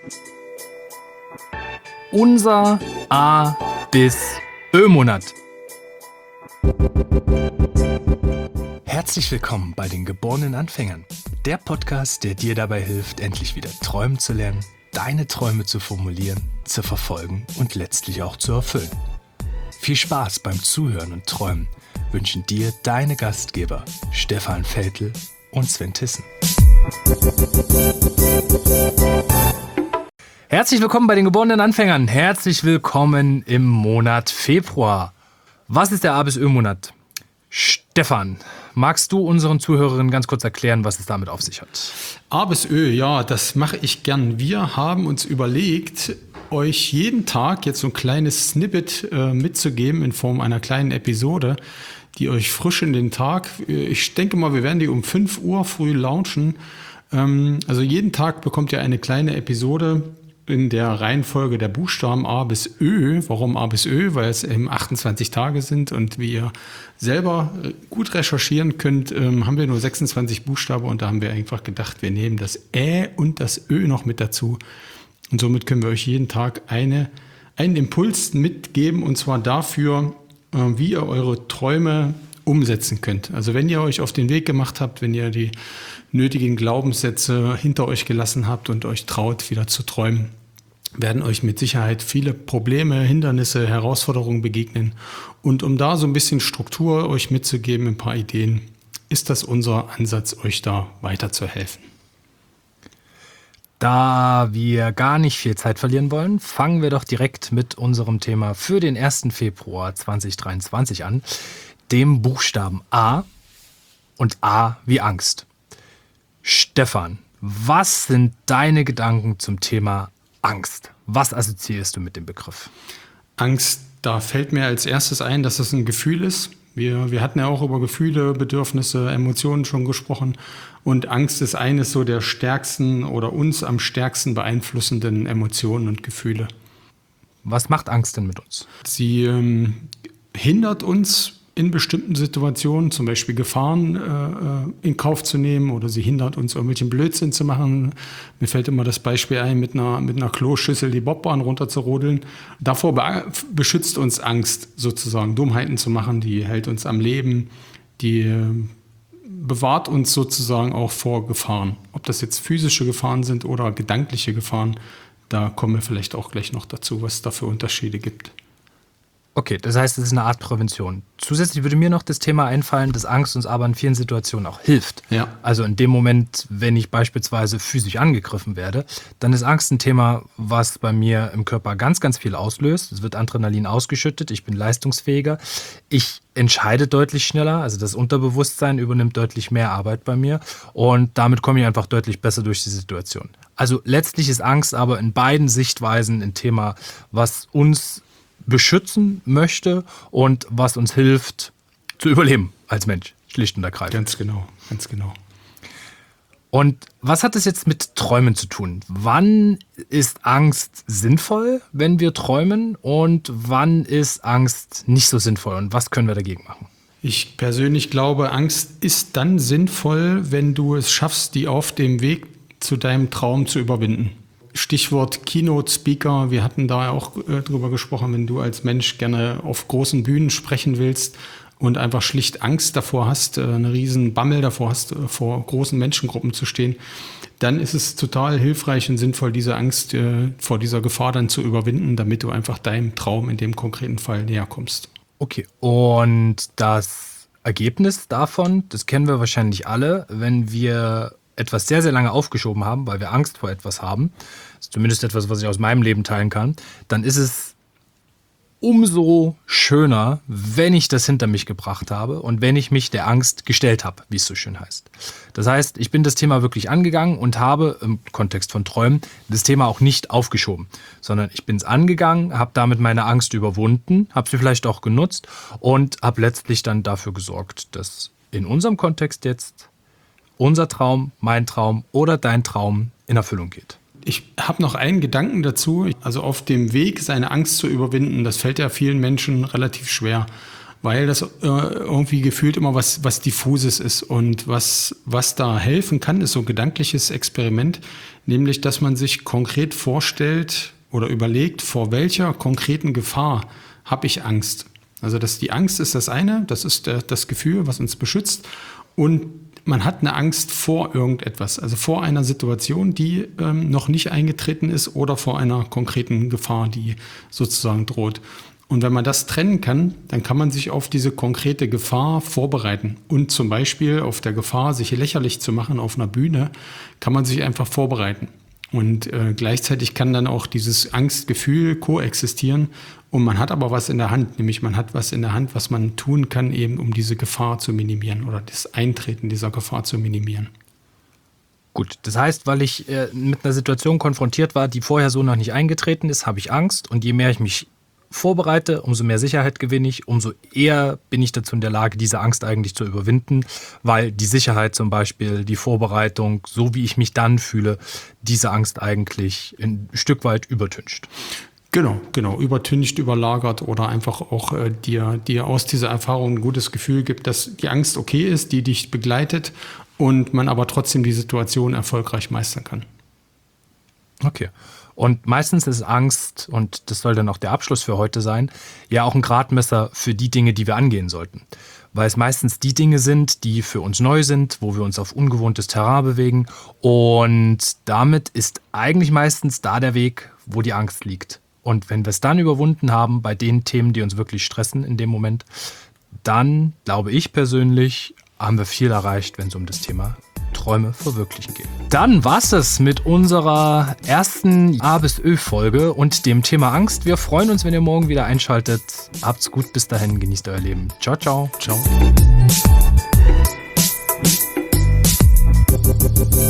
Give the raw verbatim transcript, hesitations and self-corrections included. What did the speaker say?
Unser A bis Ö-Monat. Herzlich willkommen bei den geborenen Anfängern. Der Podcast, der dir dabei hilft, endlich wieder träumen zu lernen, deine Träume zu formulieren, zu verfolgen und letztlich auch zu erfüllen. Viel Spaß beim Zuhören und Träumen wünschen dir deine Gastgeber Stefan Veltl und Sven Tissen. Herzlich willkommen bei den geborenen Anfängern. Herzlich willkommen im Monat Februar. Was ist der A bis Ö-Monat? Stefan, magst du unseren Zuhörerinnen ganz kurz erklären, was es damit auf sich hat? A bis Ö, ja, das mache ich gern. Wir haben uns überlegt, euch jeden Tag jetzt so ein kleines Snippet äh, mitzugeben in Form einer kleinen Episode, die euch frisch in den Tag, ich denke mal, wir werden die um fünf Uhr früh launchen. Ähm, also jeden Tag bekommt ihr eine kleine Episode in der Reihenfolge der Buchstaben A bis Ö. Warum A bis Ö? Weil es eben achtundzwanzig Tage sind und wie ihr selber gut recherchieren könnt, ähm, haben wir nur sechsundzwanzig Buchstaben und da haben wir einfach gedacht, wir nehmen das Ä und das Ö noch mit dazu und somit können wir euch jeden Tag eine, einen Impuls mitgeben und zwar dafür, äh, wie ihr eure Träume umsetzen könnt. Also wenn ihr euch auf den Weg gemacht habt, wenn ihr die nötigen Glaubenssätze hinter euch gelassen habt und euch traut, wieder zu träumen, werden euch mit Sicherheit viele Probleme, Hindernisse, Herausforderungen begegnen. Und um da so ein bisschen Struktur euch mitzugeben, ein paar Ideen, ist das unser Ansatz, euch da weiterzuhelfen. Da wir gar nicht viel Zeit verlieren wollen, fangen wir doch direkt mit unserem Thema für den ersten Februar zweitausenddreiundzwanzig an, dem Buchstaben A und A wie Angst. Stefan, was sind deine Gedanken zum Thema Angst? Was assoziierst du mit dem Begriff? Angst, da fällt mir als erstes ein, dass es ein Gefühl ist. Wir, wir hatten ja auch über Gefühle, Bedürfnisse, Emotionen schon gesprochen. Und Angst ist eines so der stärksten oder uns am stärksten beeinflussenden Emotionen und Gefühle. Was macht Angst denn mit uns? Sie ähm, hindert uns in bestimmten Situationen, zum Beispiel Gefahren äh, in Kauf zu nehmen oder sie hindert uns, irgendwelchen Blödsinn zu machen. Mir fällt immer das Beispiel ein, mit einer, mit einer Kloschüssel die Bobbahn runterzurodeln. Davor be- beschützt uns Angst sozusagen, Dummheiten zu machen, die hält uns am Leben, die äh, bewahrt uns sozusagen auch vor Gefahren. Ob das jetzt physische Gefahren sind oder gedankliche Gefahren, da kommen wir vielleicht auch gleich noch dazu, was es da für Unterschiede gibt. Okay, das heißt, es ist eine Art Prävention. Zusätzlich würde mir noch das Thema einfallen, dass Angst uns aber in vielen Situationen auch hilft. Ja. Also in dem Moment, wenn ich beispielsweise physisch angegriffen werde, dann ist Angst ein Thema, was bei mir im Körper ganz, ganz viel auslöst. Es wird Adrenalin ausgeschüttet, ich bin leistungsfähiger, ich entscheide deutlich schneller, also das Unterbewusstsein übernimmt deutlich mehr Arbeit bei mir und damit komme ich einfach deutlich besser durch die Situation. Also letztlich ist Angst aber in beiden Sichtweisen ein Thema, was uns beschützen möchte und was uns hilft zu überleben als Mensch, schlicht und ergreifend. Ganz genau, ganz genau. Und was hat das jetzt mit Träumen zu tun? Wann ist Angst sinnvoll, wenn wir träumen und wann ist Angst nicht so sinnvoll und was können wir dagegen machen? Ich persönlich glaube, Angst ist dann sinnvoll, wenn du es schaffst, die auf dem Weg zu deinem Traum zu überwinden. Stichwort Keynote-Speaker, wir hatten da auch äh, drüber gesprochen, wenn du als Mensch gerne auf großen Bühnen sprechen willst und einfach schlicht Angst davor hast, äh, eine riesen Bammel davor hast, äh, vor großen Menschengruppen zu stehen, dann ist es total hilfreich und sinnvoll, diese Angst äh, vor dieser Gefahr dann zu überwinden, damit du einfach deinem Traum in dem konkreten Fall näher kommst. Okay, und das Ergebnis davon, das kennen wir wahrscheinlich alle, wenn wir etwas sehr, sehr lange aufgeschoben haben, weil wir Angst vor etwas haben, das ist zumindest etwas, was ich aus meinem Leben teilen kann, dann ist es umso schöner, wenn ich das hinter mich gebracht habe und wenn ich mich der Angst gestellt habe, wie es so schön heißt. Das heißt, ich bin das Thema wirklich angegangen und habe im Kontext von Träumen das Thema auch nicht aufgeschoben, sondern ich bin es angegangen, habe damit meine Angst überwunden, habe sie vielleicht auch genutzt und habe letztlich dann dafür gesorgt, dass in unserem Kontext jetzt unser Traum, mein Traum oder dein Traum in Erfüllung geht. Ich habe noch einen Gedanken dazu. Also auf dem Weg, seine Angst zu überwinden, das fällt ja vielen Menschen relativ schwer. weil das äh, irgendwie gefühlt immer was, was Diffuses ist. Und was, was da helfen kann, ist so ein gedankliches Experiment, nämlich, dass man sich konkret vorstellt oder überlegt, vor welcher konkreten Gefahr habe ich Angst. Also dass die Angst ist das eine, das ist der, das Gefühl, was uns beschützt. Und man hat eine Angst vor irgendetwas, also vor einer Situation, die ähm, noch nicht eingetreten ist oder vor einer konkreten Gefahr, die sozusagen droht. Und wenn man das trennen kann, dann kann man sich auf diese konkrete Gefahr vorbereiten. Und zum Beispiel auf der Gefahr, sich lächerlich zu machen auf einer Bühne, kann man sich einfach vorbereiten. Und äh, gleichzeitig kann dann auch dieses Angstgefühl koexistieren. Und man hat aber was in der Hand, nämlich man hat was in der Hand, was man tun kann, eben um diese Gefahr zu minimieren oder das Eintreten dieser Gefahr zu minimieren. Gut, das heißt, weil ich äh, mit einer Situation konfrontiert war, die vorher so noch nicht eingetreten ist, habe ich Angst. Und je mehr ich mich vorbereite, umso mehr Sicherheit gewinne ich, umso eher bin ich dazu in der Lage, diese Angst eigentlich zu überwinden, weil die Sicherheit zum Beispiel, die Vorbereitung, so wie ich mich dann fühle, diese Angst eigentlich ein Stück weit übertüncht. Genau, genau, übertüncht, überlagert oder einfach auch äh, dir, dir aus dieser Erfahrung ein gutes Gefühl gibt, dass die Angst okay ist, die dich begleitet und man aber trotzdem die Situation erfolgreich meistern kann. Okay. Und meistens ist Angst, und das soll dann auch der Abschluss für heute sein, ja auch ein Gradmesser für die Dinge, die wir angehen sollten. Weil es meistens die Dinge sind, die für uns neu sind, wo wir uns auf ungewohntes Terrain bewegen. Und damit ist eigentlich meistens da der Weg, wo die Angst liegt. Und wenn wir es dann überwunden haben bei den Themen, die uns wirklich stressen in dem Moment, dann, glaube ich persönlich, haben wir viel erreicht, wenn es um das Thema Träume verwirklichen geht. Dann war's es mit unserer ersten A bis Ö-Folge und dem Thema Angst. Wir freuen uns, wenn ihr morgen wieder einschaltet. Habt's gut, bis dahin, genießt euer Leben. Ciao, ciao. Ciao.